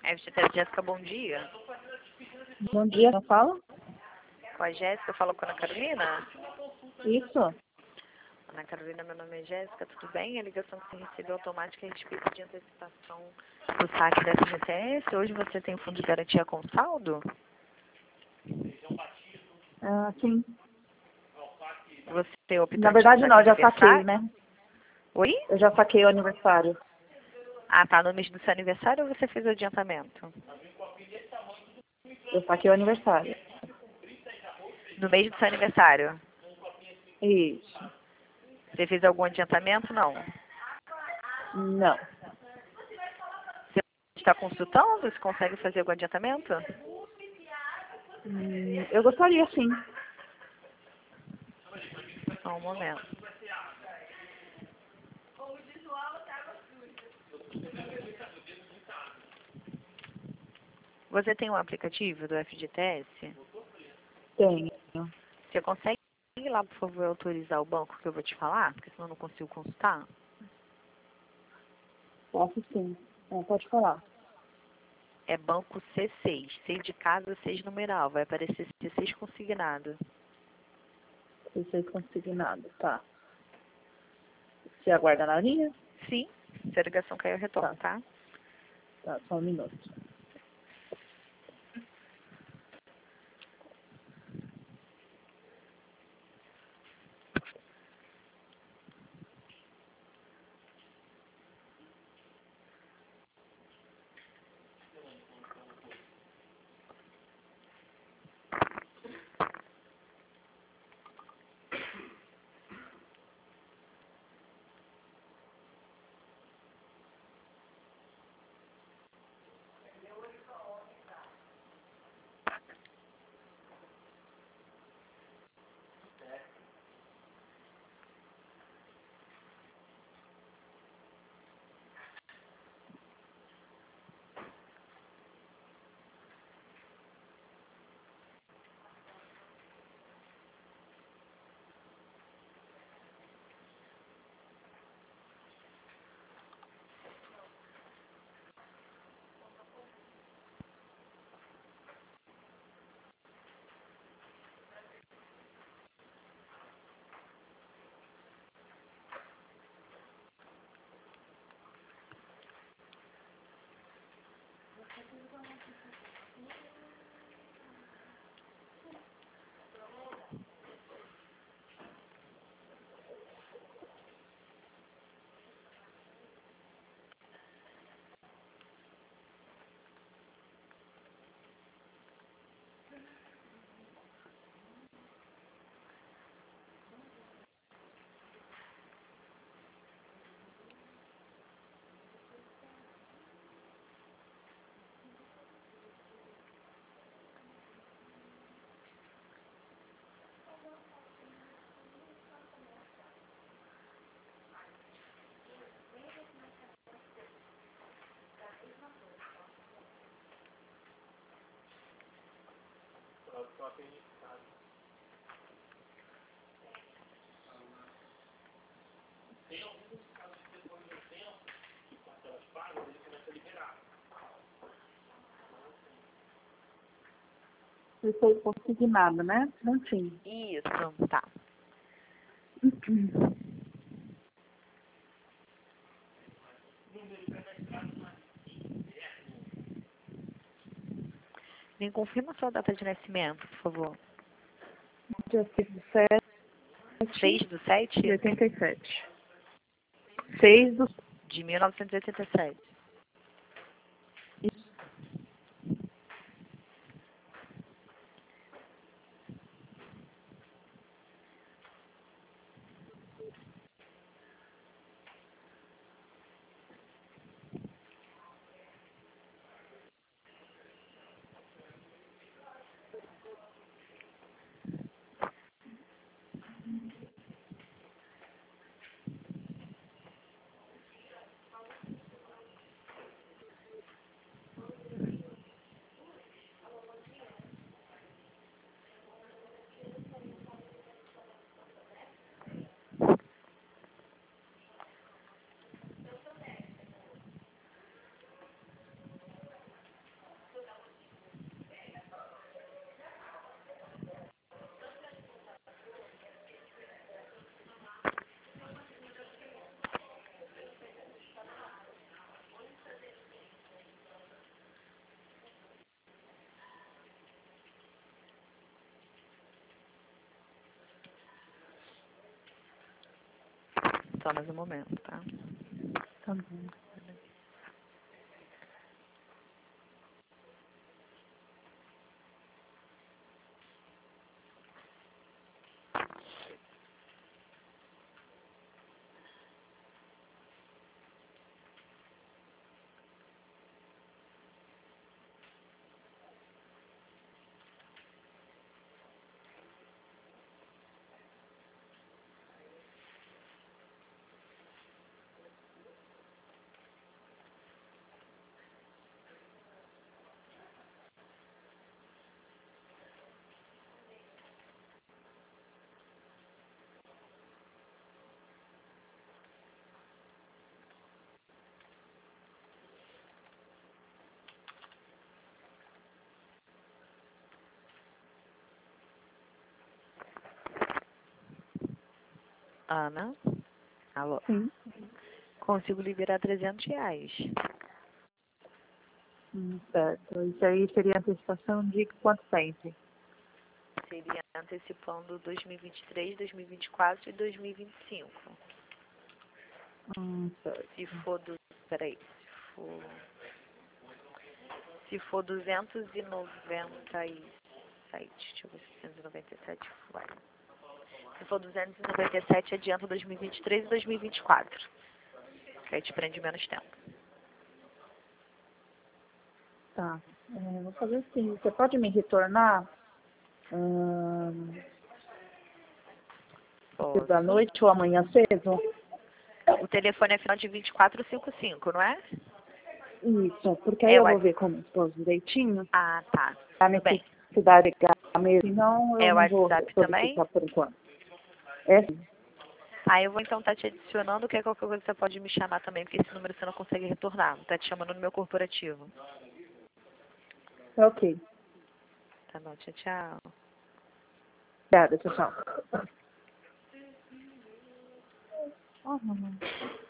FGTS Jéssica, bom dia. Bom dia, não fala? Com a Jéssica, eu falo com a Ana Carolina. Isso. Ana Carolina, meu nome é Jéssica, tudo bem? A ligação que você recebeu automática a respeito de antecipação do saque da FGTS. Hoje você tem fundo de garantia com saldo? Ah, sim. Você optou Na em verdade, saque não, eu já saquei, aniversário? né? Oi? Eu já saquei o aniversário. Ah, tá no mês do seu aniversário ou você fez o adiantamento? Eu saquei o aniversário. No mês do seu aniversário. Isso. Você fez algum adiantamento? Não. Não. Você está consultando? Você consegue fazer algum adiantamento? Eu gostaria, sim. Só um momento. Você tem um aplicativo do FGTS? Tenho. Você consegue ir lá, por favor, autorizar o banco que eu vou te falar? Porque senão eu não consigo consultar. Posso, sim. Pode falar. É banco C6. 6 de casa, 6 numeral. Vai aparecer C6 consignado. Você consignado, tá. Você aguarda na linha? Sim. Se a ligação cair, eu retorno, tá? Tá, só um minuto. Você foi consignado, né? Enfim. Isso, tá. Me confirma sua data de nascimento, por favor. Dia 6 do 7 6 do 7 de 87. 6 do de 1987. Só mais um momento, tá? Tá bom. Ana? Alô? Sim. Consigo liberar R$ 300. Certo. Isso aí seria antecipação de quanto tempo? Seria antecipando 2023, 2024 e 2025. Certo. Se for do... Peraí. Se for 297, deixa eu ver se 297 vai. Se for 297, adianta 2023 e 2024. Que aí te prende menos tempo. Tá. Vou fazer assim. Você pode me retornar da Posso. noite ou amanhã cedo? O telefone é final de 2455, não é? Isso, porque aí É eu o vou ver com o meu esposo direitinho Ah, tá. a Tudo bem. necessidade de mesmo. Senão eu É o não vou WhatsApp também? solicitar por enquanto. É sim. Aí eu vou então estar te adicionando, que é qualquer coisa você pode me chamar também, porque esse número você não consegue retornar. Tá te chamando no meu corporativo. Ok. Tá bom, tchau, tchau. Obrigada, tchau, tchau. Oh, mamãe.